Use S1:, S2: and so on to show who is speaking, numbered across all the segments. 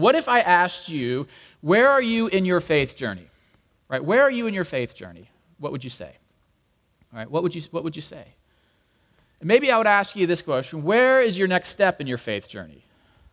S1: What if I asked you, where are you in your faith journey? Right? Where are you in your faith journey? What would you say? All right, what would you say? And maybe I would ask you this question: where is your next step in your faith journey?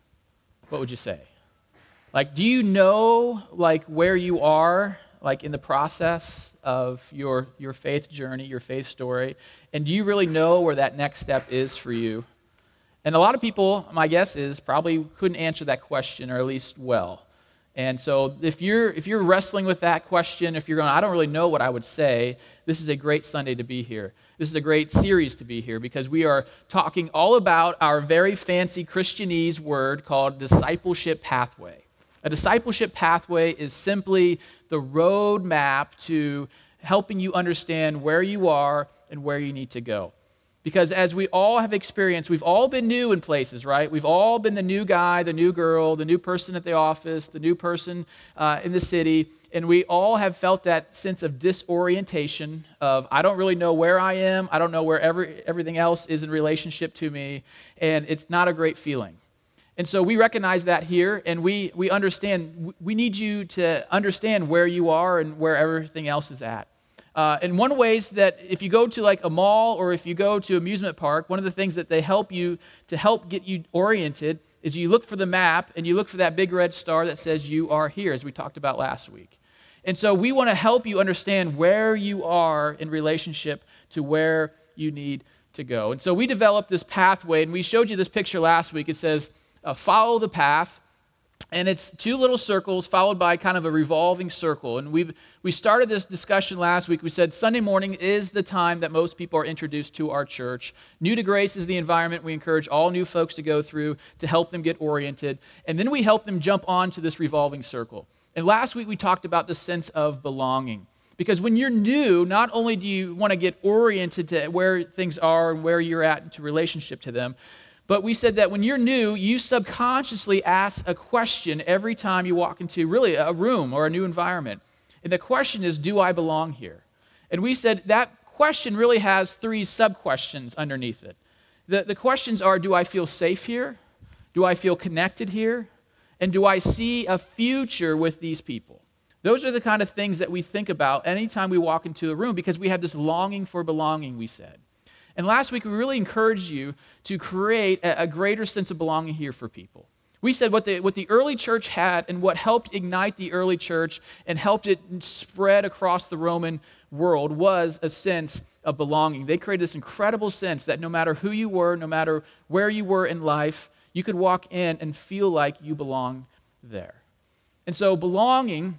S1: What would you say? Like, do you know like where you are like in the process of your faith journey, your faith story? And do you really know where that next step is for you? And a lot of people, my guess is, probably couldn't answer that question, or at least well. And so if you're wrestling with that question, if you're going, I don't really know what I would say, this is a great Sunday to be here. This is a great series to be here, because we are talking all about our very fancy Christianese word called discipleship pathway. A discipleship pathway is simply the road map to helping you understand where you are and where you need to go. Because as we all have experienced, we've all been new in places, right? We've all been the new guy, the new girl, the new person at the office, the new person in the city, and we all have felt that sense of disorientation of, I don't really know where I am, I don't know where everything else is in relationship to me, and it's not a great feeling. And so we recognize that here, and we understand, we need you to understand where you are and where everything else is at. And one ways that if you go to like a mall or if you go to amusement park, one of the things that they help you to help get you oriented is you look for the map and you look for that big red star that says you are here, as we talked about last week. And so we want to help you understand where you are in relationship to where you need to go. And so we developed this pathway, and we showed you this picture last week. It says, follow the path. And it's two little circles followed by kind of a revolving circle. And we started this discussion last week. We said Sunday morning is the time that most people are introduced to our church. New to Grace is the environment we encourage all new folks to go through to help them get oriented. And then we help them jump onto this revolving circle. And last week we talked about the sense of belonging. Because when you're new, not only do you want to get oriented to where things are and where you're at into relationship to them, but we said that when you're new, you subconsciously ask a question every time you walk into really a room or a new environment. And the question is, do I belong here? And we said that question really has three sub-questions underneath it. The questions are, do I feel safe here? Do I feel connected here? And do I see a future with these people? Those are the kind of things that we think about anytime we walk into a room, because we have this longing for belonging, we said. And last week, we really encouraged you to create a greater sense of belonging here for people. We said what the early church had and what helped ignite the early church and helped it spread across the Roman world was a sense of belonging. They created this incredible sense that no matter who you were, no matter where you were in life, you could walk in and feel like you belong there. And so belonging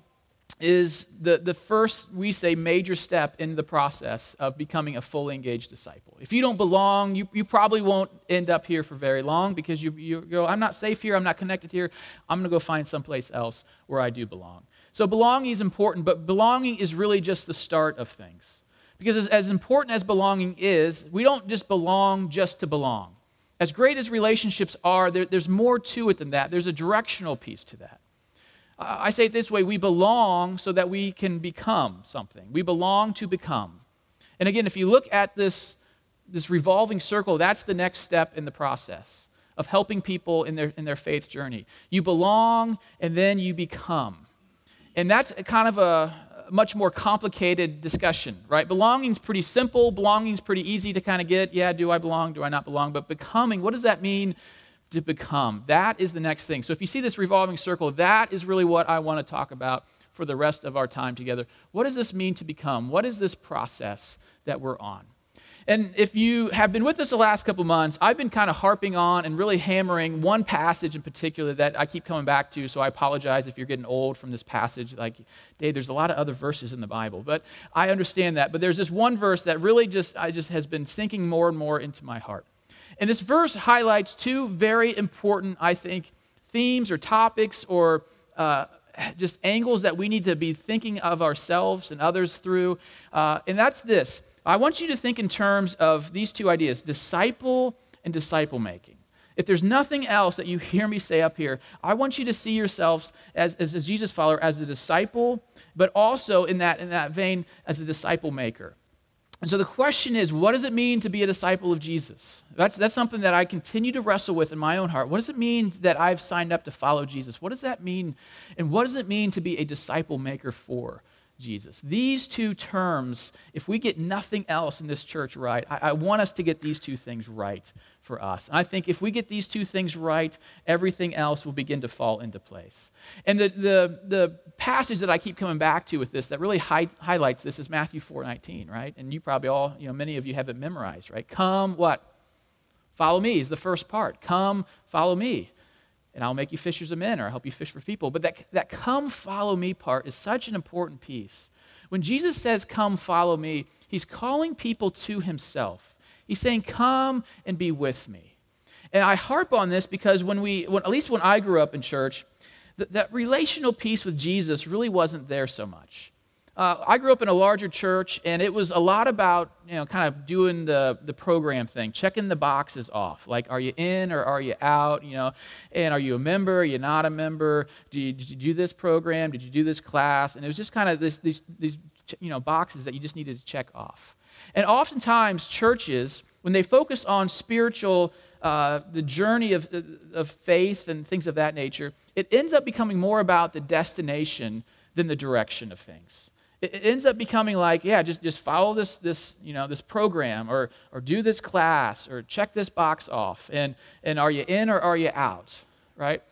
S1: is the first, we say, major step in the process of becoming a fully engaged disciple. If you don't belong, you probably won't end up here for very long, because you go, I'm not safe here, I'm not connected here, I'm going to go find someplace else where I do belong. So belonging is important, but belonging is really just the start of things. Because as important as belonging is, we don't just belong just to belong. As great as relationships are, there's more to it than that. There's a directional piece to that. I say it this way: we belong so that we can become something. We belong to become. And again, if you look at this revolving circle, that's the next step in the process of helping people in their faith journey. You belong, and then you become. And that's kind of a much more complicated discussion, right? Belonging's pretty simple. Belonging's pretty easy to kind of get. Yeah, do I belong? Do I not belong? But becoming, what does that mean? To become. That is the next thing. So if you see this revolving circle, that is really what I want to talk about for the rest of our time together. What does this mean to become? What is this process that we're on? And if you have been with us the last couple months, I've been kind of harping on and really hammering one passage in particular that I keep coming back to, so I apologize if you're getting old from this passage. Like, Dave, there's a lot of other verses in the Bible, but I understand that. But there's this one verse that really just has been sinking more and more into my heart. And this verse highlights two very important, I think, themes or topics or just angles that we need to be thinking of ourselves and others through. And that's this. I want you to think in terms of these two ideas, disciple and disciple making. If there's nothing else that you hear me say up here, I want you to see yourselves as a Jesus follower, as a disciple, but also in that vein as a disciple maker. And so the question is, what does it mean to be a disciple of Jesus? That's something that I continue to wrestle with in my own heart. What does it mean that I've signed up to follow Jesus? What does that mean? And what does it mean to be a disciple maker for Jesus? These two terms, if we get nothing else in this church right, I want us to get these two things right for us. And I think if we get these two things right, everything else will begin to fall into place. And the passage that I keep coming back to with this that really highlights this is Matthew 4:19, right? And you probably all, many of you have it memorized, right? Come, what? Follow me is the first part. Come, follow me, and I'll make you fishers of men, or I'll help you fish for people. But that come, follow me part is such an important piece. When Jesus says, come, follow me, he's calling people to himself. He's saying, come and be with me. And I harp on this because when at least when I grew up in church, that relational piece with Jesus really wasn't there so much. I grew up in a larger church, and it was a lot about, kind of doing the program thing, checking the boxes off. Like, are you in or are you out? And are you a member? Are you not a member? Did you do this program? Did you do this class? And it was just kind of these boxes that you just needed to check off. And oftentimes, churches, when they focus on spiritual, the journey of faith and things of that nature, it ends up becoming more about the destination than the direction of things. It ends up becoming like, just follow this program, or do this class, or check this box off, and are you in or are you out, right?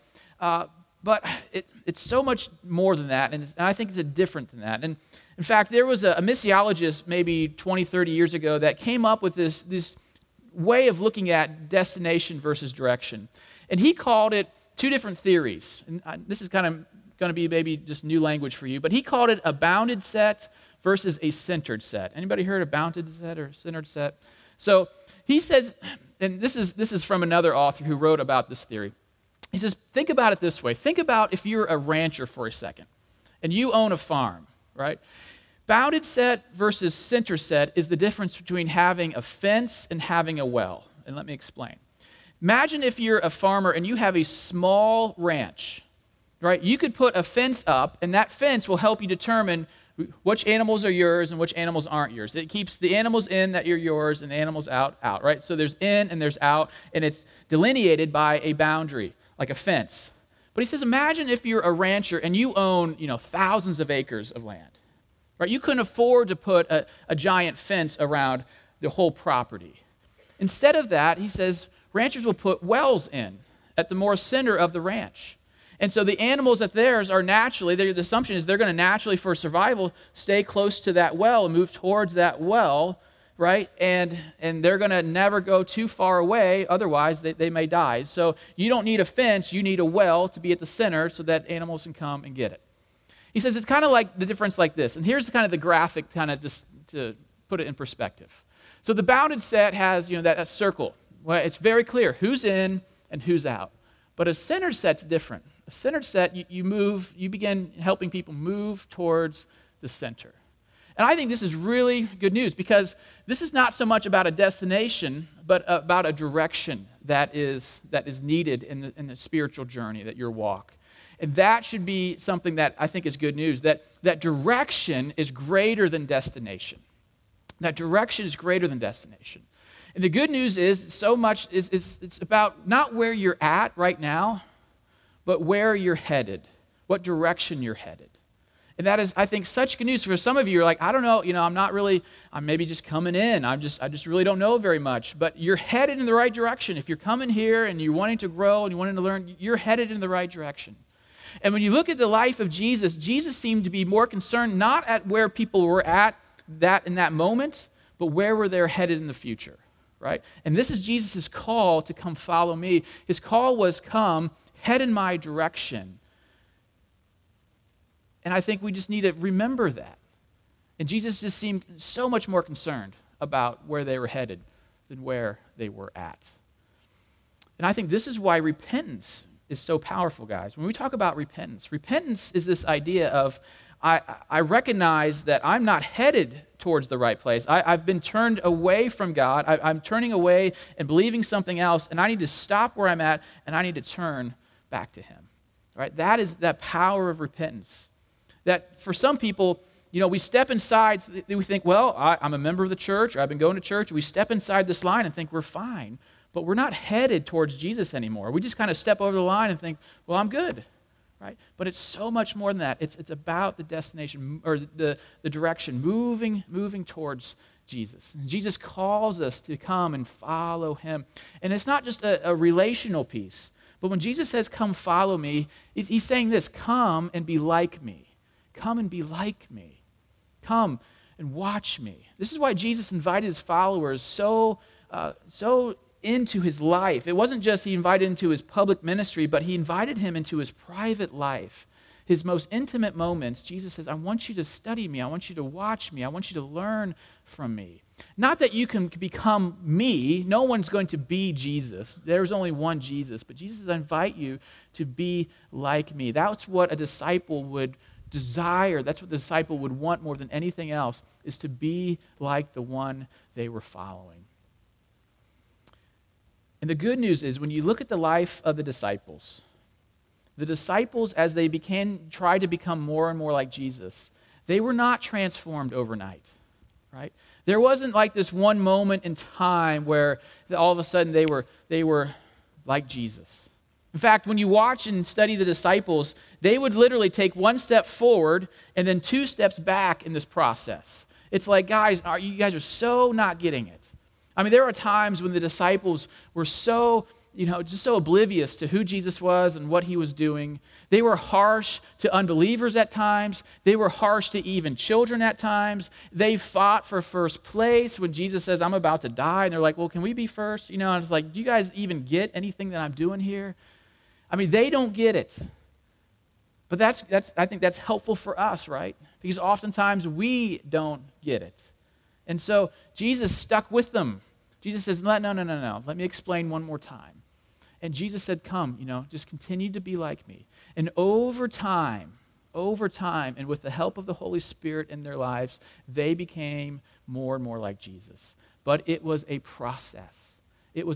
S1: But it's so much more than that, and I think it's different than that. And in fact, there was a missiologist maybe 20, 30 years ago that came up with this way of looking at destination versus direction. And he called it two different theories. And this is kind of going to be maybe just new language for you, but he called it a bounded set versus a centered set. Anybody heard of bounded set or centered set? So he says, and this is from another author who wrote about this theory. He says, think about it this way. Think about if you're a rancher for a second, and you own a farm, right? Bounded set versus center set is the difference between having a fence and having a well. And let me explain. Imagine if you're a farmer and you have a small ranch, right? You could put a fence up, and that fence will help you determine which animals are yours and which animals aren't yours. It keeps the animals in that are yours and the animals out, right? So there's in and there's out, and it's delineated by a boundary, like a fence. But he says, imagine if you're a rancher and you own, thousands of acres of land. Right? You couldn't afford to put a giant fence around the whole property. Instead of that, he says, ranchers will put wells in at the more center of the ranch. And so the animals at theirs are naturally, the assumption is they're going to naturally, for survival, stay close to that well and move towards that well, right? And they're going to never go too far away, otherwise they may die. So you don't need a fence, you need a well to be at the center so that animals can come and get it. He says it's kind of like the difference like this. And here's kind of the graphic kind of just to put it in perspective. So the bounded set has, that circle. Well, it's very clear who's in and who's out. But a centered set's different. A centered set, you begin helping people move towards the center. And I think this is really good news because this is not so much about a destination, but about a direction that is needed in the spiritual journey that your walk. And that should be something that I think is good news, that direction is greater than destination. That direction is greater than destination. And the good news is so much it's about not where you're at right now, but where you're headed, what direction you're headed. And that is, I think, such good news. For some of you, you're like, I don't know, I'm maybe just coming in. I just really don't know very much. But you're headed in the right direction. If you're coming here and you're wanting to grow and you're wanting to learn, you're headed in the right direction. And when you look at the life of Jesus, Jesus seemed to be more concerned not at where people were at in that moment, but where were they headed in the future, right? And this is Jesus' call to come follow me. His call was come, head in my direction. And I think we just need to remember that. And Jesus just seemed so much more concerned about where they were headed than where they were at. And I think this is why repentance is so powerful, guys. When we talk about repentance is this idea of I recognize that I'm not headed towards the right place. I've been turned away from God. I'm turning away and believing something else, and I need to stop where I'm at, and I need to turn back to Him. Right? That is that power of repentance. That for some people, we step inside, we think, well, I'm a member of the church, or I've been going to church. We step inside this line and think we're fine, but we're not headed towards Jesus anymore. We just kind of step over the line and think, well, I'm good, right? But it's so much more than that. It's about the destination, or the direction, moving towards Jesus. And Jesus calls us to come and follow him. And it's not just a relational piece, but when Jesus says, come follow me, he's saying this, come and be like me. Come and be like me. Come and watch me. This is why Jesus invited his followers so into his life. It wasn't just he invited into his public ministry, but he invited him into his private life. His most intimate moments, Jesus says, I want you to study me. I want you to watch me. I want you to learn from me. Not that you can become me. No one's going to be Jesus. There's only one Jesus. But Jesus says, I invite you to be like me. That's what a disciple would desire. That's what the disciple would want more than anything else, is to be like the one they were following. And the good news is, when you look at the life of the disciples, as they tried to become more and more like Jesus, they were not transformed overnight, right? There wasn't like this one moment in time where all of a sudden they were like Jesus. In fact, when you watch and study the disciples, they would literally take one step forward and then two steps back in this process. It's like, guys, you guys are so not getting it. I mean, there are times when the disciples were so just so oblivious to who Jesus was and what he was doing. They were harsh to unbelievers at times. They were harsh to even children at times. They fought for first place when Jesus says, I'm about to die. And they're like, well, can we be first? And it's like, do you guys even get anything that I'm doing here? I mean, they don't get it. But I think that's helpful for us, right? Because oftentimes we don't get it. And so Jesus stuck with them. Jesus says, no. Let me explain one more time. And Jesus said, come, just continue to be like me. And over time, and with the help of the Holy Spirit in their lives, they became more and more like Jesus. But it was a process. And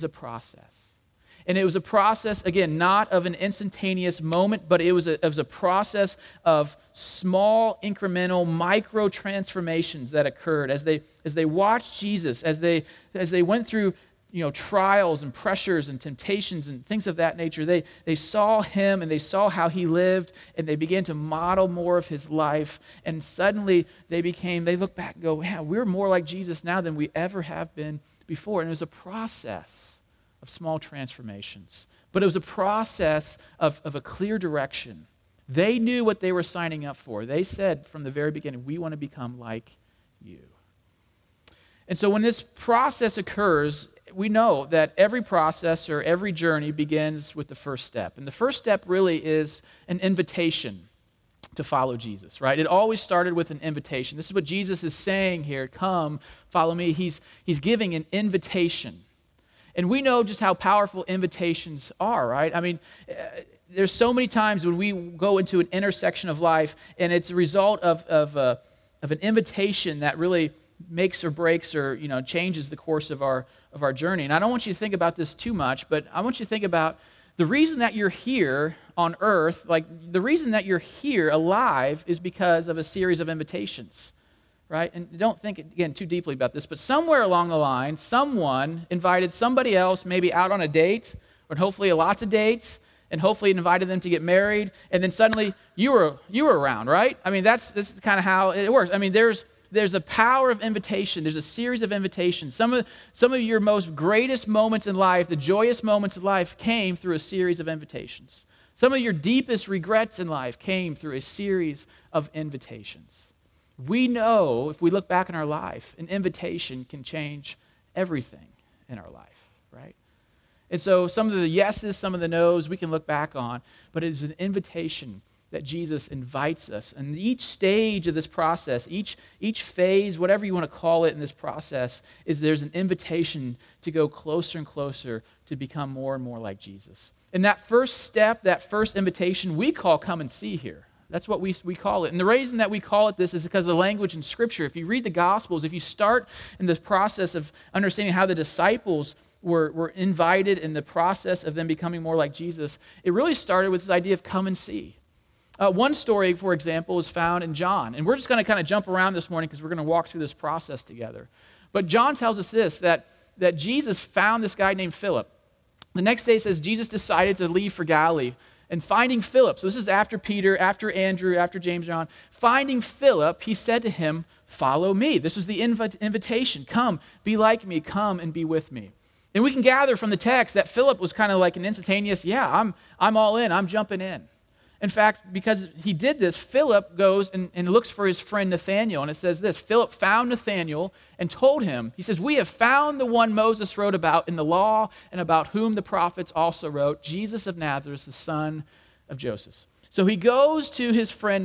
S1: it was a process, again, not of an instantaneous moment, but it was a process of small, incremental, micro transformations that occurred as they watched Jesus, as they went through trials and pressures and temptations and things of that nature. They saw him and they saw how he lived, and they began to model more of his life. And suddenly they look back and go, yeah, we're more like Jesus now than we ever have been before. And it was a process of small transformations. But it was a process of a clear direction. They knew what they were signing up for. They said from the very beginning, we want to become like you. And so when this process occurs, we know that every process or every journey begins with the first step. And the first step really is an invitation to follow Jesus, right? It always started with an invitation. This is what Jesus is saying here. Come, follow me. He's giving an invitation. And we know just how powerful invitations are, right? I mean, there's so many times when we go into an intersection of life, and it's a result of an invitation that really makes or breaks or changes the course of our journey. And I don't want you to think about this too much, but I want you to think about the reason that you're here on earth, like the reason that you're here alive is because of a series of invitations, right? And don't think, again, too deeply about this, but somewhere along the line, someone invited somebody else maybe out on a date, or hopefully lots of dates, and hopefully invited them to get married, and then suddenly you were around, right? I mean, this is kind of how it works. I mean, there's a power of invitation. There's a series of invitations. Some of your most greatest moments in life, the joyous moments in life, came through a series of invitations. Some of your deepest regrets in life came through a series of invitations. We know, if we look back in our life, an invitation can change everything in our life, right? And so some of the yeses, some of the nos we can look back on, but it's an invitation that Jesus invites us. And each stage of this process, each phase, whatever you want to call it in this process, is there's an invitation to go closer and closer to become more and more like Jesus. And that first step, that first invitation, we call come and see here. That's what we call it. And the reason that we call it this is because of the language in Scripture. If you read the Gospels, if you start in this process of understanding how the disciples were invited in the process of them becoming more like Jesus, it really started with this idea of come and see. One story, for example, is found in John. And we're just going to kind of jump around this morning because we're going to walk through this process together. But John tells us this, that Jesus found this guy named Philip. The next day it says Jesus decided to leave for Galilee. And finding Philip, so this is after Peter, after Andrew, after James, John. Finding Philip, he said to him, "Follow me." This was the invitation. Come, be like me. Come and be with me. And we can gather from the text that Philip was kind of like an instantaneous, yeah, I'm all in. I'm jumping in. In fact, because he did this, Philip goes and looks for his friend Nathanael. And it says this, Philip found Nathanael and told him, he says, "We have found the one Moses wrote about in the law and about whom the prophets also wrote, Jesus of Nazareth, the son of Joseph." So he goes to his friend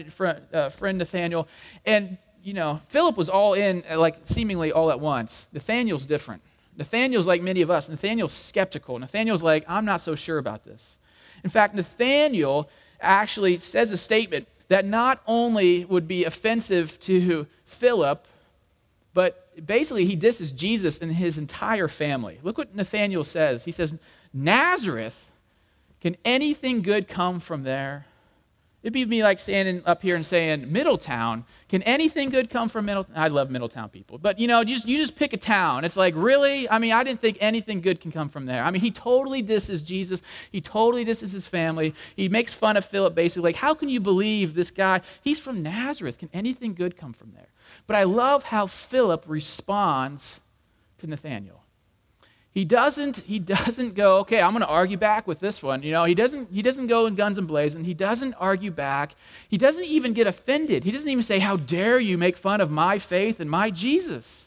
S1: Nathanael. And, Philip was all in, like seemingly all at once. Nathanael's different. Nathanael's like many of us. Nathanael's skeptical. Nathanael's like, I'm not so sure about this. In fact, Nathanael actually says a statement that not only would be offensive to Philip, but basically he disses Jesus and his entire family. Look what Nathanael says. He says, "Nazareth, can anything good come from there?" It'd be me like standing up here and saying, "Middletown, can anything good come from Middletown?" I love Middletown people. But, you just pick a town. It's like, really? I mean, I didn't think anything good can come from there. I mean, he totally disses Jesus. He totally disses his family. He makes fun of Philip, basically. Like, how can you believe this guy? He's from Nazareth. Can anything good come from there? But I love how Philip responds to Nathanael. He doesn't go, okay, I'm going to argue back with this one. He doesn't go in guns and blazing. He doesn't argue back. He doesn't even get offended. He doesn't even say, "How dare you make fun of my faith and my Jesus?"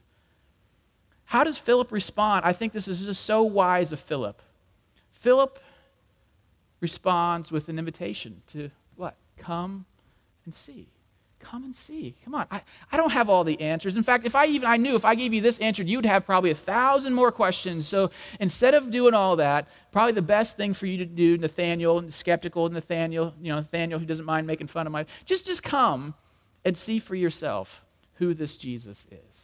S1: How does Philip respond? I think this is just so wise of Philip. Philip responds with an invitation to what? Come and see. Come and see. Come on. I don't have all the answers. In fact, if I knew if I gave you this answer, you'd have probably 1,000 more questions. So instead of doing all that, probably the best thing for you to do, Nathanael, skeptical Nathanael, Nathanael who doesn't mind making fun of my, just come and see for yourself who this Jesus is.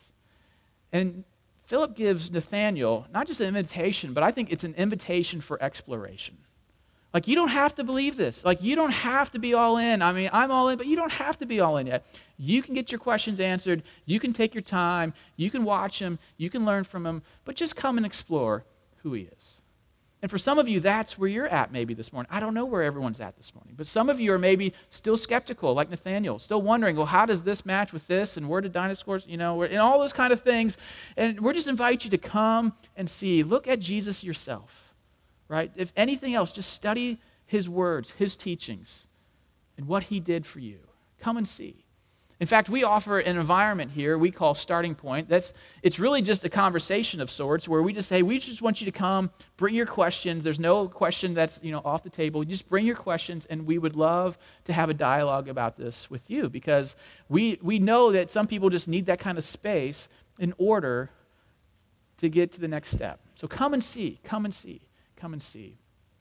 S1: And Philip gives Nathanael not just an invitation, but I think it's an invitation for exploration. Like, you don't have to believe this. Like, you don't have to be all in. I mean, I'm all in, but you don't have to be all in yet. You can get your questions answered. You can take your time. You can watch him. You can learn from him. But just come and explore who he is. And for some of you, that's where you're at maybe this morning. I don't know where everyone's at this morning. But some of you are maybe still skeptical, like Nathanael, still wondering, well, how does this match with this? And where did dinosaurs, and all those kind of things. And we're just invite you to come and see. Look at Jesus yourself. Right? If anything else, just study his words, his teachings, and what he did for you. Come and see. In fact, we offer an environment here we call Starting Point. It's really just a conversation of sorts where we just say, we just want you to come, bring your questions. There's no question that's off the table. You just bring your questions, and we would love to have a dialogue about this with you because we know that some people just need that kind of space in order to get to the next step. So come and see. Come and see. Come and see.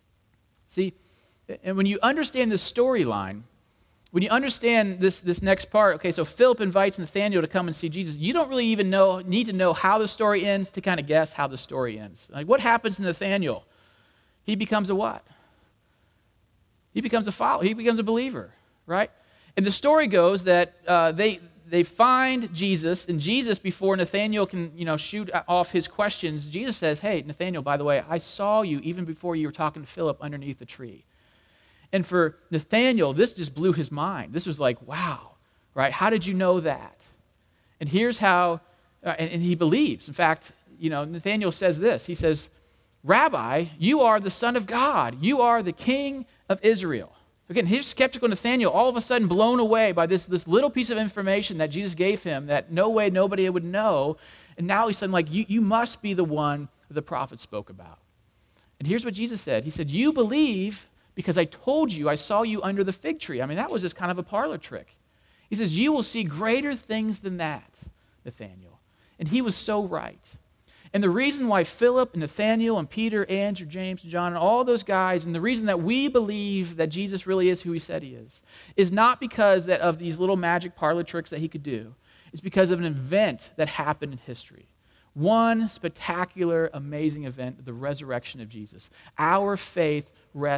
S1: See, and when you understand this storyline, when you understand this next part, okay, so Philip invites Nathanael to come and see Jesus. You don't really even need to know how the story ends to kind of guess how the story ends. Like, what happens to Nathanael? He becomes a what? He becomes a follower. He becomes a believer, right? And the story goes that they find Jesus, and Jesus, before Nathanael can, shoot off his questions, Jesus says, "Hey, Nathanael, by the way, I saw you even before you were talking to Philip underneath the tree." And for Nathanael, this just blew his mind. This was like, wow, right? How did you know that? And here's how, and he believes. In fact, Nathanael says this. He says, "Rabbi, you are the Son of God. You are the King of Israel." Again, here's skeptical Nathanael, all of a sudden blown away by this little piece of information that Jesus gave him that no way nobody would know. And now he's saying, like, you must be the one that the prophet spoke about. And here's what Jesus said. He said, "You believe because I told you I saw you under the fig tree." I mean, that was just kind of a parlor trick. He says, "You will see greater things than that, Nathanael." And he was so right. And the reason why Philip and Nathanael and Peter, Andrew, James, and John, and all those guys, and the reason that we believe that Jesus really is who he said he is not because of these little magic parlor tricks that he could do. It's because of an event that happened in history. One spectacular, amazing event, the resurrection of Jesus. Our faith rests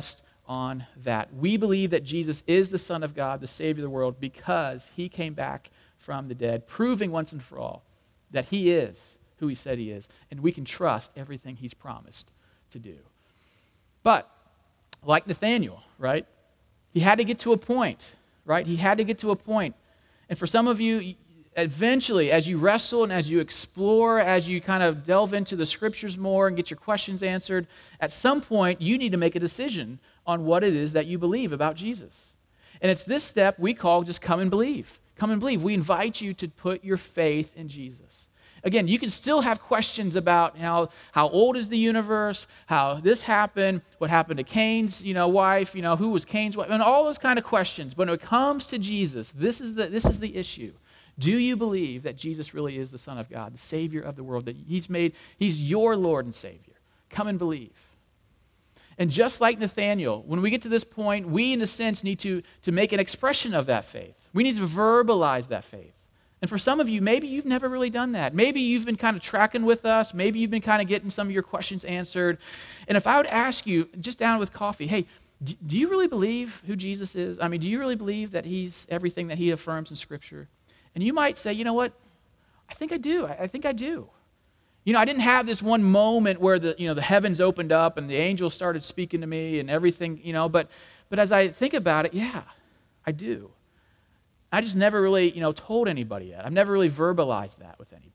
S1: on that. We believe that Jesus is the Son of God, the Savior of the world, because he came back from the dead, proving once and for all that he is who he said he is, and we can trust everything he's promised to do. But, like Nathanael, right? He had to get to a point, right? He had to get to a point. And for some of you, eventually, as you wrestle and as you explore, as you kind of delve into the scriptures more and get your questions answered, at some point, you need to make a decision on what it is that you believe about Jesus. And it's this step we call just come and believe. Come and believe. We invite you to put your faith in Jesus. Again, you can still have questions about how old is the universe, how this happened, what happened to Cain's wife, who was Cain's wife, and all those kind of questions. But when it comes to Jesus, this is the issue. Do you believe that Jesus really is the Son of God, the Savior of the world, that he's your Lord and Savior? Come and believe. And just like Nathanael, when we get to this point, we, in a sense, need to make an expression of that faith. We need to verbalize that faith. And for some of you, maybe you've never really done that. Maybe you've been kind of tracking with us. Maybe you've been kind of getting some of your questions answered. And if I would ask you, just down with coffee, hey, do you really believe who Jesus is? I mean, do you really believe that he's everything that he affirms in Scripture? And you might say, you know what? I think I do. I think I do. I didn't have this one moment where the heavens opened up and the angels started speaking to me and everything, but as I think about it, yeah, I do. I just never really, told anybody yet. I've never really verbalized that with anybody.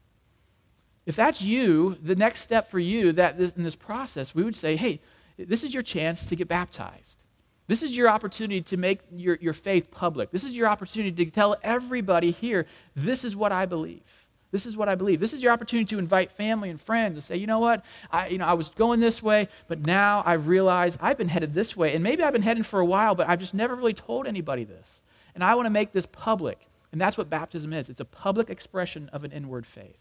S1: If that's you, the next step for you in this process, we would say, hey, this is your chance to get baptized. This is your opportunity to make your faith public. This is your opportunity to tell everybody here, this is what I believe. This is what I believe. This is your opportunity to invite family and friends and say, you know what, I was going this way, but now I realize I've been headed this way. And maybe I've been heading for a while, but I've just never really told anybody this. And I want to make this public. And that's what baptism is. It's a public expression of an inward faith.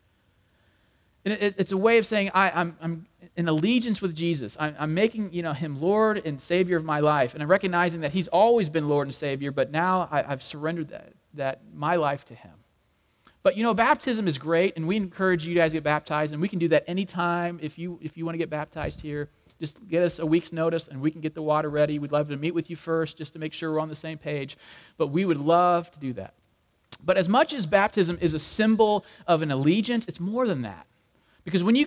S1: And it's a way of saying I'm in allegiance with Jesus. I'm making him Lord and Savior of my life. And I'm recognizing that he's always been Lord and Savior, but now I've surrendered that my life to him. But baptism is great, and we encourage you guys to get baptized, and we can do that anytime if you want to get baptized here. Just get us a week's notice, and we can get the water ready. We'd love to meet with you first just to make sure we're on the same page. But we would love to do that. But as much as baptism is a symbol of an allegiance, it's more than that. Because when you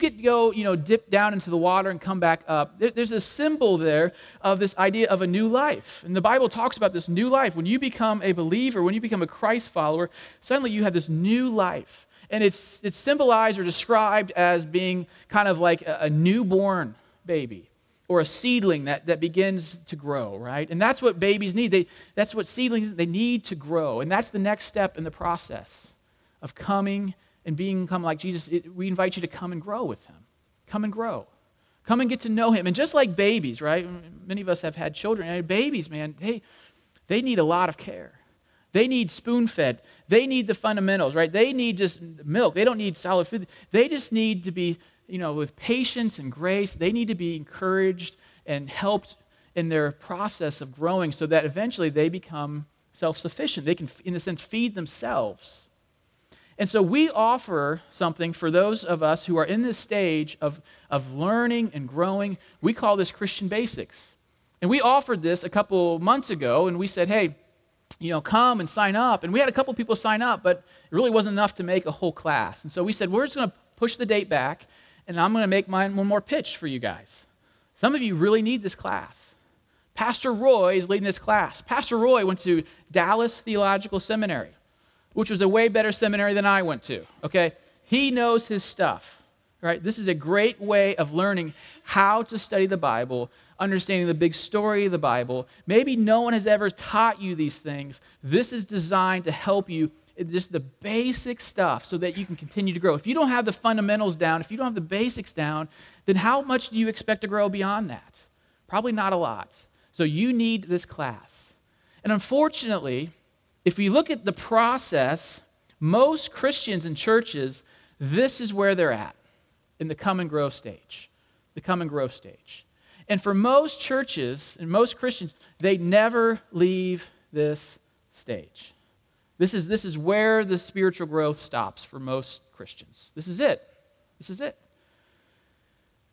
S1: dip down into the water and come back up, there's a symbol there of this idea of a new life. And the Bible talks about this new life. When you become a believer, when you become a Christ follower, suddenly you have this new life. And it's symbolized or described as being kind of like a newborn baby or a seedling that begins to grow, right? And that's what babies need. That's what seedlings, they need to grow. And that's the next step in the process of coming and become like Jesus. We invite you to come and grow with him. Come and grow. Come and get to know him. And just like babies, right? Many of us have had children. And babies, man, they need a lot of care. They need spoon-fed. They need the fundamentals, right? They need just milk. They don't need solid food. They just need to be with patience and grace. They need to be encouraged and helped in their process of growing so that eventually they become self-sufficient. They can, in a sense, feed themselves. And so we offer something for those of us who are in this stage of learning and growing. We call this Christian Basics. And we offered this a couple months ago, and we said, hey, come and sign up. And we had a couple people sign up, but it really wasn't enough to make a whole class. And so we said, we're just going to push the date back, and I'm going to make one more pitch for you guys. Some of you really need this class. Pastor Roy is leading this class. Pastor Roy went to Dallas Theological Seminary, which was a way better seminary than I went to, okay? He knows his stuff, right? This is a great way of learning how to study the Bible, understanding the big story of the Bible. Maybe no one has ever taught you these things. This is designed to help you just the basic stuff so that you can continue to grow. If you don't have the fundamentals down, if you don't have the basics down, then how much do you expect to grow beyond that? Probably not a lot. So you need this class. And unfortunately, if we look at the process, most Christians and churches, this is where they're at in the come and grow stage. The come and grow stage. And for most churches and most Christians, they never leave this stage. This is where the spiritual growth stops for most Christians. This is it. This is it.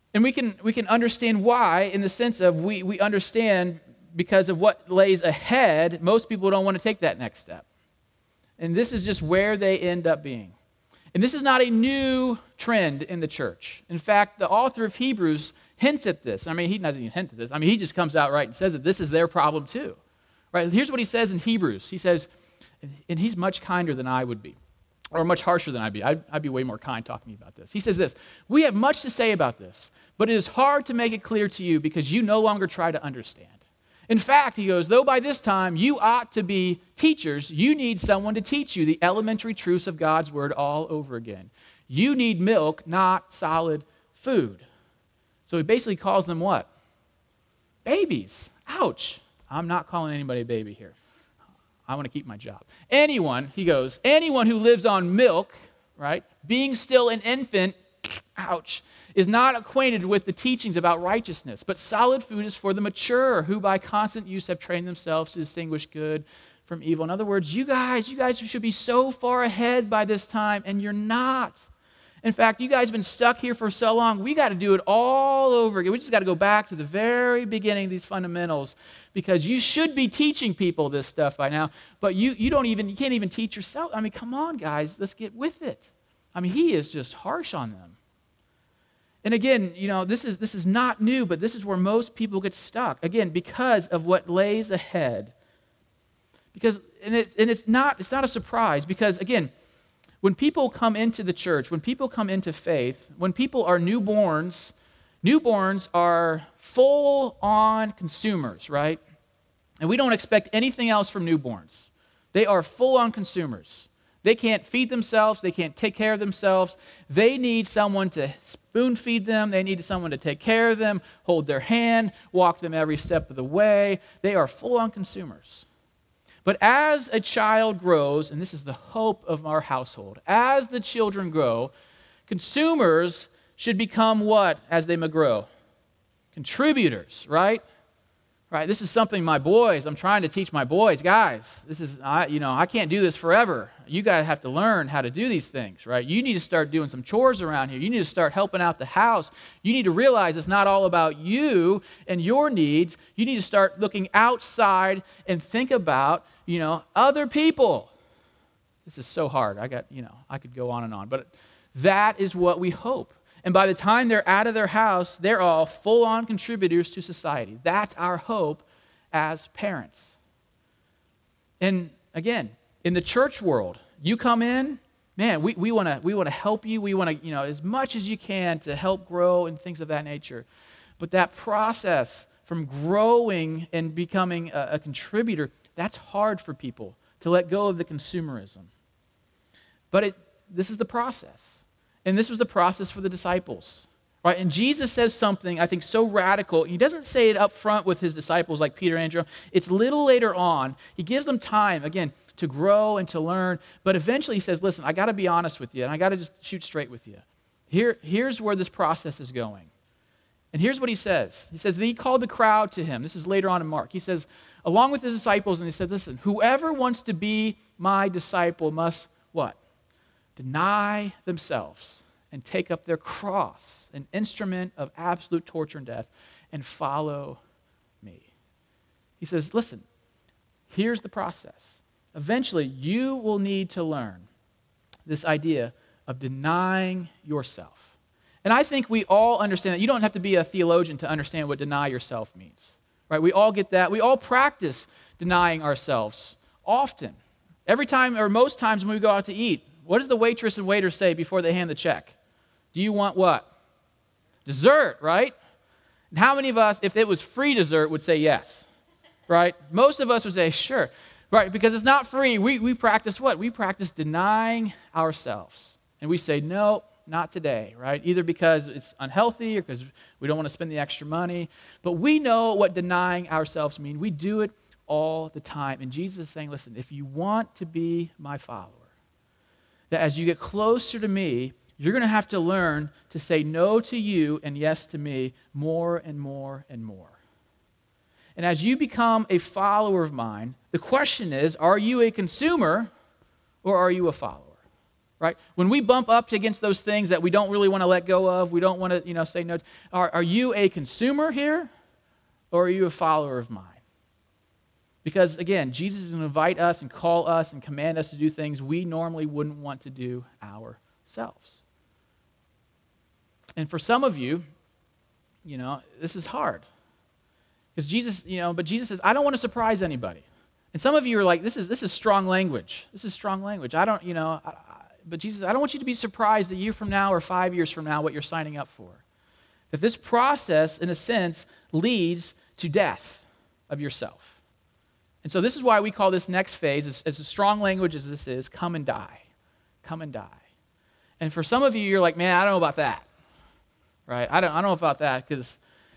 S1: And we can understand why in the sense of we understand because of what lays ahead, most people don't want to take that next step. And this is just where they end up being. And this is not a new trend in the church. In fact, the author of Hebrews hints at this. I mean, he doesn't even hint at this. I mean, he just comes out right and says that this is their problem too. Right? Here's what he says in Hebrews. He says, and he's much kinder than I would be, or much harsher than I'd be. I'd be way more kind talking about this. He says this, "We have much to say about this, but it is hard to make it clear to you because you no longer try to understand. In fact," he goes, "though by this time you ought to be teachers, you need someone to teach you the elementary truths of God's word all over again. You need milk, not solid food." So he basically calls them what? Babies. Ouch. I'm not calling anybody a baby here. I want to keep my job. Anyone, he goes, anyone who lives on milk, right, being still an infant, ouch, is not acquainted with the teachings about righteousness, but solid food is for the mature, who by constant use have trained themselves to distinguish good from evil. In other words, you guys should be so far ahead by this time, and you're not. In fact, you guys have been stuck here for so long, we got to do it all over again. We just got to go back to the very beginning of these fundamentals, because you should be teaching people this stuff by now, but you can't even teach yourself. I mean, come on, guys, let's get with it. I mean, he is just harsh on them. And again, this is not new, but this is where most people get stuck. Again, because of what lays ahead. It's not a surprise, because again, when people come into the church, when people come into faith, when people are newborns are full-on consumers, right? And we don't expect anything else from newborns. They are full-on consumers. They can't feed themselves. They can't take care of themselves. They need someone to spoon feed them. They need someone to take care of them, hold their hand, walk them every step of the way. They are full-on consumers. But as a child grows, and this is the hope of our household, as the children grow, consumers should become what as they grow? Contributors, right? Right, this is something I'm trying to teach my boys, guys, I can't do this forever. You guys have to learn how to do these things, right? You need to start doing some chores around here. You need to start helping out the house. You need to realize it's not all about you and your needs. You need to start looking outside and think about, other people. This is so hard. I could go on and on, but that is what we hope. And by the time they're out of their house, they're all full-on contributors to society. That's our hope as parents. And again, in the church world, you come in, man, we want to help you. We want to, as much as you can to help grow and things of that nature. But that process from growing and becoming a contributor, that's hard for people to let go of the consumerism. But this is the process. And this was the process for the disciples, right? And Jesus says something, I think, so radical. He doesn't say it up front with his disciples like Peter and Andrew. It's a little later on. He gives them time, again, to grow and to learn. But eventually he says, listen, I got to be honest with you, and I got to just shoot straight with you. Here's where this process is going. And here's what he says. He says that he called the crowd to him. This is later on in Mark. He says, along with his disciples, and he said, listen, whoever wants to be my disciple must what? Deny themselves and take up their cross, an instrument of absolute torture and death, and follow me. He says, listen, here's the process. Eventually, you will need to learn this idea of denying yourself. And I think we all understand that. You don't have to be a theologian to understand what deny yourself means, right? We all get that. We all practice denying ourselves often. Every time, or most times when we go out to eat, what does the waitress and waiter say before they hand the check? Do you want what? Dessert, right? And how many of us, if it was free dessert, would say yes, right? Most of us would say sure, right? Because it's not free. We practice what? We practice denying ourselves. And we say, no, not today, right? Either because it's unhealthy or because we don't want to spend the extra money. But we know what denying ourselves means. We do it all the time. And Jesus is saying, listen, if you want to be my follower, that as you get closer to me, you're going to have to learn to say no to you and yes to me more and more and more. And as you become a follower of mine, the question is, are you a consumer or are you a follower? right? When we bump up against those things that we don't really want to let go of, we don't want to, say no. Are you a consumer here, or are you a follower of mine? Because, again, Jesus is going to invite us and call us and command us to do things we normally wouldn't want to do ourselves. And for some of you, this is hard. Because Jesus, but Jesus says, I don't want to surprise anybody. And some of you are like, this is strong language. This is strong language. But Jesus, I don't want you to be surprised a year from now or 5 years from now what you're signing up for. That this process, in a sense, leads to death of yourself. And so this is why we call this next phase, as strong language as this is, come and die. Come and die. And for some of you, you're like, man, I don't know about that. Right? I don't know about that because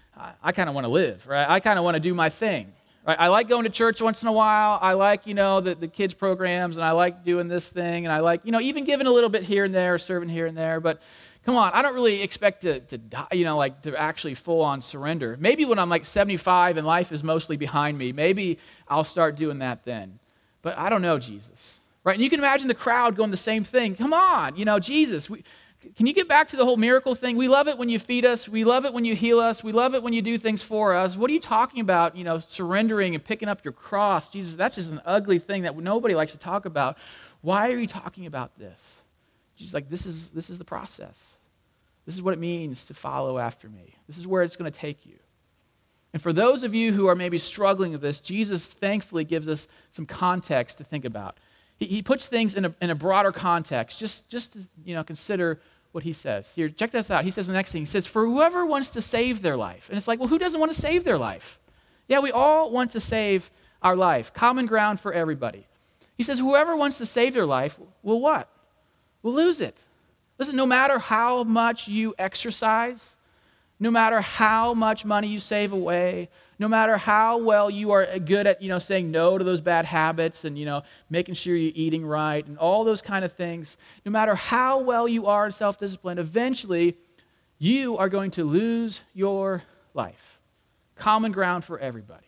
S1: I kind of want to live. Right? I kind of want to do my thing. Right? I like going to church once in a while. I like, the kids' programs, and I like doing this thing, and I like, even giving a little bit here and there, serving here and there. But come on, I don't really expect to die, to actually full-on surrender. Maybe when I'm like 75 and life is mostly behind me, maybe I'll start doing that then. But I don't know, Jesus. Right? And you can imagine the crowd going the same thing. Come on, Jesus, can you get back to the whole miracle thing? We love it when you feed us. We love it when you heal us. We love it when you do things for us. What are you talking about, surrendering and picking up your cross? Jesus, that's just an ugly thing that nobody likes to talk about. Why are you talking about this? Jesus, like, this is the process. This is what it means to follow after me. This is where it's going to take you. And for those of you who are maybe struggling with this, Jesus thankfully gives us some context to think about. He puts things in a broader context, just to consider what he says. Here, check this out. He says the next thing. He says, for whoever wants to save their life. And it's like, well, who doesn't want to save their life? Yeah, we all want to save our life. Common ground for everybody. He says, whoever wants to save their life will what? Will lose it. Listen, no matter how much you exercise, no matter how much money you save away, no matter how well you are good at, saying no to those bad habits and, making sure you're eating right and all those kind of things, no matter how well you are in self-discipline, eventually you are going to lose your life. Common ground for everybody.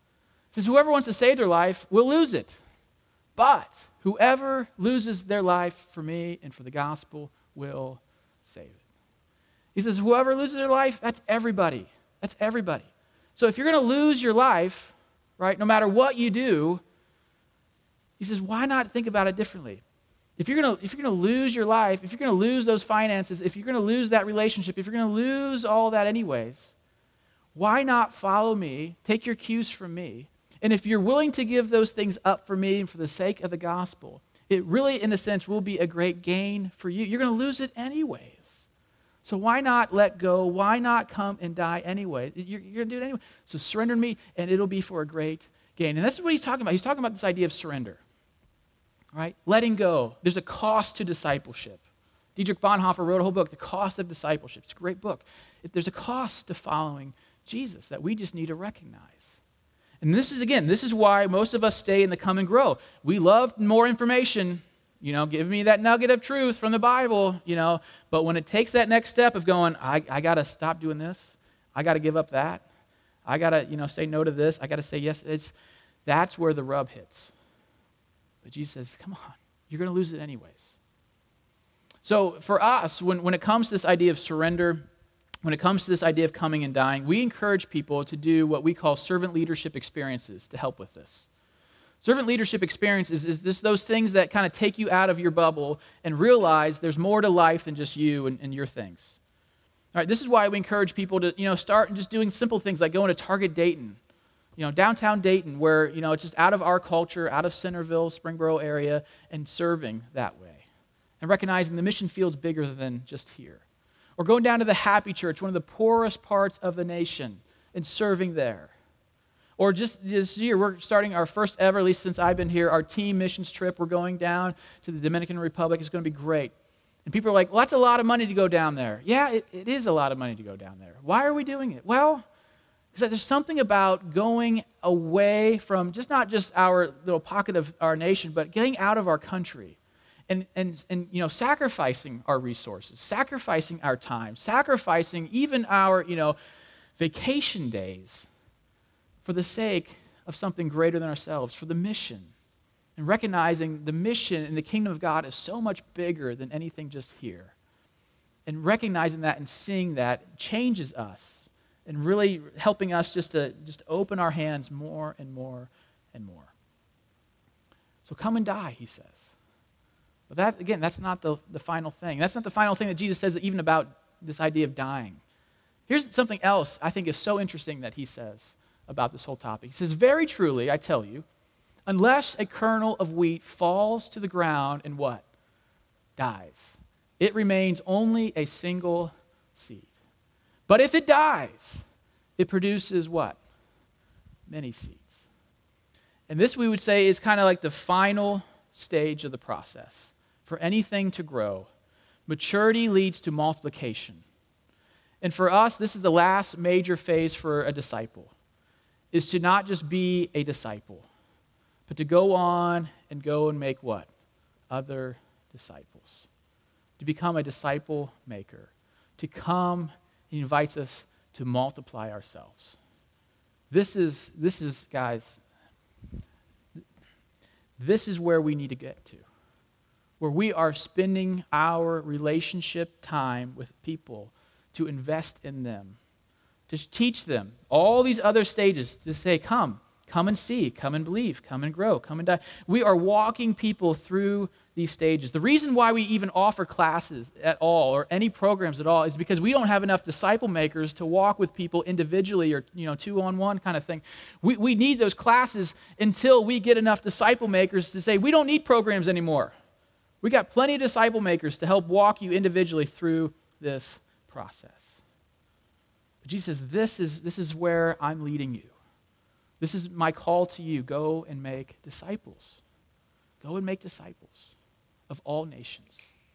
S1: It says whoever wants to save their life will lose it. But whoever loses their life for me and for the gospel will save it. He says whoever loses their life, that's everybody. That's everybody. So if you're going to lose your life, right, no matter what you do, he says, why not think about it differently? If you're going to lose your life, if you're going to lose those finances, if you're going to lose that relationship, if you're going to lose all that anyways, why not follow me, take your cues from me, and if you're willing to give those things up for me and for the sake of the gospel, it really, in a sense, will be a great gain for you. You're going to lose it anyways. So why not let go? Why not come and die anyway? You're going to do it anyway. So surrender to me, and it'll be for a great gain. And this is what he's talking about. He's talking about this idea of surrender, right? Letting go. There's a cost to discipleship. Dietrich Bonhoeffer wrote a whole book, The Cost of Discipleship. It's a great book. There's a cost to following Jesus that we just need to recognize. And this is why most of us stay in the come and grow. We love more information. Give me that nugget of truth from the Bible, But when it takes that next step of going, I got to stop doing this. I got to give up that. I got to, say no to this. I got to say yes. That's where the rub hits. But Jesus says, come on, you're going to lose it anyways. So for us, when it comes to this idea of surrender, when it comes to this idea of coming and dying, we encourage people to do what we call servant leadership experiences to help with this. Servant leadership experiences is those things that kind of take you out of your bubble and realize there's more to life than just you and your things. All right, this is why we encourage people to start just doing simple things like going to Target Dayton, downtown Dayton, where it's just out of our culture, out of Centerville, Springboro area, and serving that way, and recognizing the mission field's bigger than just here. Or going down to the Happy Church, one of the poorest parts of the nation, and serving there. Or just this year, we're starting our first ever, at least since I've been here, our team missions trip. We're going down to the Dominican Republic. It's going to be great. And people are like, well, that's a lot of money to go down there. Yeah, it is a lot of money to go down there. Why are we doing it? Well, because there's something about going away from not just our little pocket of our nation, but getting out of our country and sacrificing our resources, sacrificing our time, sacrificing even our, vacation days for the sake of something greater than ourselves, for the mission. and recognizing the mission in the kingdom of God is so much bigger than anything just here. And recognizing that and seeing that changes us and really helping us just to open our hands more and more and more. So come and die, he says. But that, again, that's not the final thing. That's not the final thing that Jesus says even about this idea of dying. Here's something else I think is so interesting that he says about this whole topic. He says, very truly, I tell you, unless a kernel of wheat falls to the ground and what? Dies. It remains only a single seed. But if it dies, it produces what? Many seeds. And this, we would say, is kind of like the final stage of the process. For anything to grow, maturity leads to multiplication. And for us, this is the last major phase for a disciple, is to not just be a disciple, but to go on and make what? Other disciples. To become a disciple maker. To come, he invites us to multiply ourselves. This is, guys, this is where we need to get to. Where we are spending our relationship time with people to invest in them. To teach them all these other stages. To say, come and see, come and believe, come and grow, come and die. We are walking people through these stages. The reason why we even offer classes at all or any programs at all is because we don't have enough disciple makers to walk with people individually or two-on-one kind of thing. We need those classes until we get enough disciple makers to say we don't need programs anymore. We got plenty of disciple makers to help walk you individually through this process. But Jesus says, this is where I'm leading you. This is my call to you. Go and make disciples. Go and make disciples of all nations.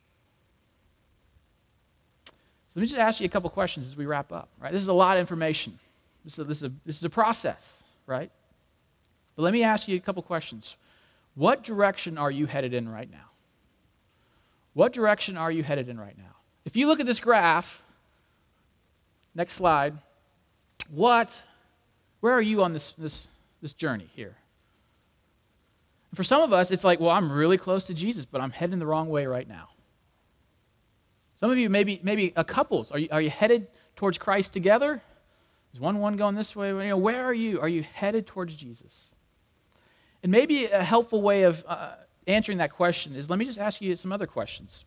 S1: So let me just ask you a couple questions as we wrap up. Right? This is a lot of information. This is a process, right? But let me ask you a couple questions. What direction are you headed in right now? What direction are you headed in right now? If you look at this graph, next slide, where are you on this journey here? For some of us, it's like, well, I'm really close to Jesus, but I'm heading the wrong way right now. Some of you, maybe couples, are you headed towards Christ together? Is one going this way? Where are you? Are you headed towards Jesus? And maybe a helpful way of answering that question is, let me just ask you some other questions.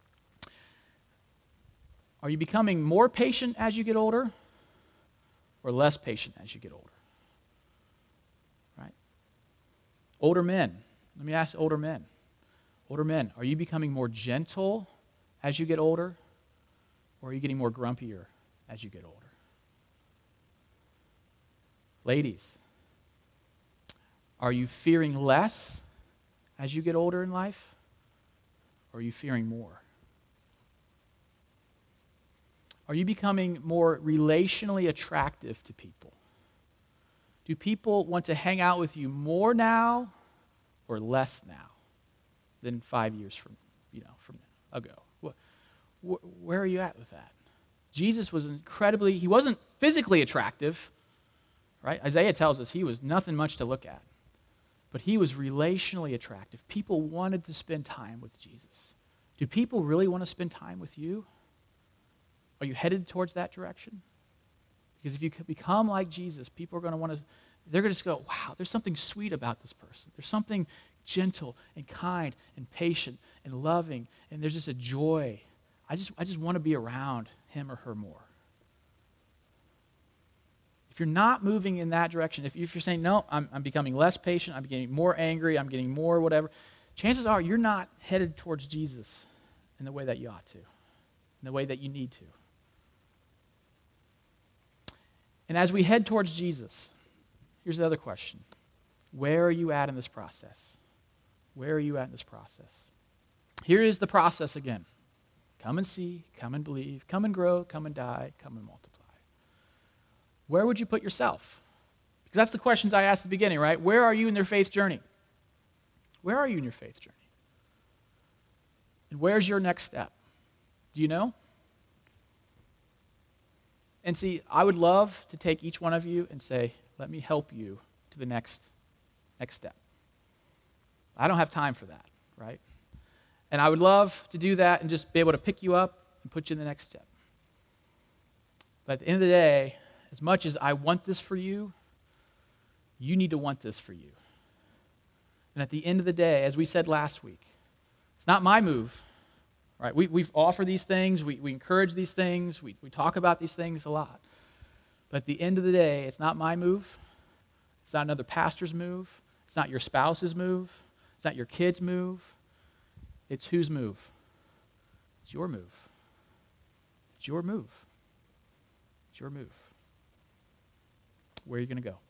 S1: Are you becoming more patient as you get older or less patient as you get older? Right? Older men. Let me ask older men. Older men, are you becoming more gentle as you get older or are you getting more grumpier as you get older? Ladies, are you fearing less as you get older in life or are you fearing more? Are you becoming more relationally attractive to people? Do people want to hang out with you more now or less now than 5 years from ago? Where are you at with that? Jesus was he wasn't physically attractive, right? Isaiah tells us he was nothing much to look at, but he was relationally attractive. People wanted to spend time with Jesus. Do people really want to spend time with you? Are you headed towards that direction? Because if you become like Jesus, people are going to want to, they're going to just go, wow, there's something sweet about this person. There's something gentle and kind and patient and loving, and there's just a joy. I just want to be around him or her more. If you're not moving in that direction, if you're saying, no, I'm becoming less patient, I'm getting more angry, I'm getting more whatever, chances are you're not headed towards Jesus in the way that you ought to, in the way that you need to. And as we head towards Jesus, here's the other question. Where are you at in this process? Where are you at in this process? Here is the process again. Come and see, come and believe, come and grow, come and die, come and multiply. Where would you put yourself? Because that's the questions I asked at the beginning, right? Where are you in your faith journey? Where are you in your faith journey? And where's your next step? Do you know? And see, I would love to take each one of you and say, let me help you to the next step. I don't have time for that, right? And I would love to do that and just be able to pick you up and put you in the next step. But at the end of the day, as much as I want this for you, you need to want this for you. And at the end of the day, as we said last week, it's not my move, right? We've offered these things, we encourage these things, we talk about these things a lot. But at the end of the day, it's not my move. It's not another pastor's move. It's not your spouse's move. It's not your kid's move. It's whose move? It's your move. It's your move. It's your move. Where are you going to go?